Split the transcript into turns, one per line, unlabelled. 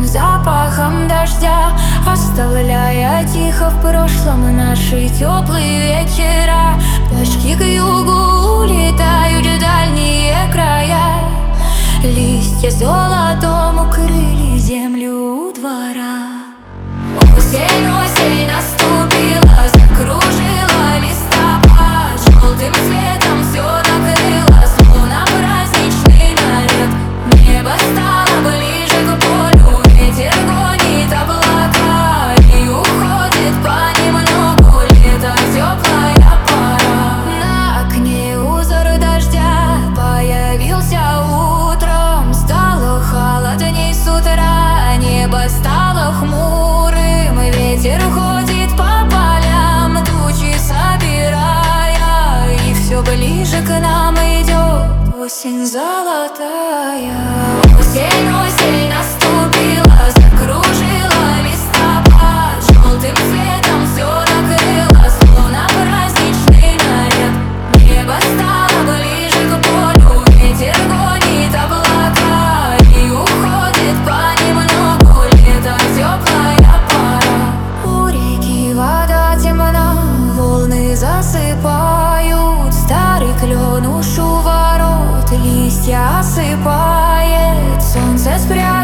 запахом дождя, оставляя тихо в прошлом наши теплые вечера. Пташки к югу улетают в дальние края, листья золотом укрыли землю у двора. Осень, осень наступила, закружила листопад, желтым цветом все накрыло, словно праздничный наряд. Небо стало ближе к полю, ветер гонит облака и уходит понемногу лето, теплая пора. На окне узор дождя появился утром, стало холодней с утра, небо стало хмурым, ветер ходит по полям, тучи собирая, и все ближе к нам идет осень золотая. Осень, осень наступила, закружила листопад, желтым цветом все накрыло, словно праздничный наряд. Небо стало ближе к полю, ветер гонит облака и уходит понемногу лето, теплая пора. У реки вода темна, волны засыпают, старый клен уж у ворот листья осыпает, солнце спряталось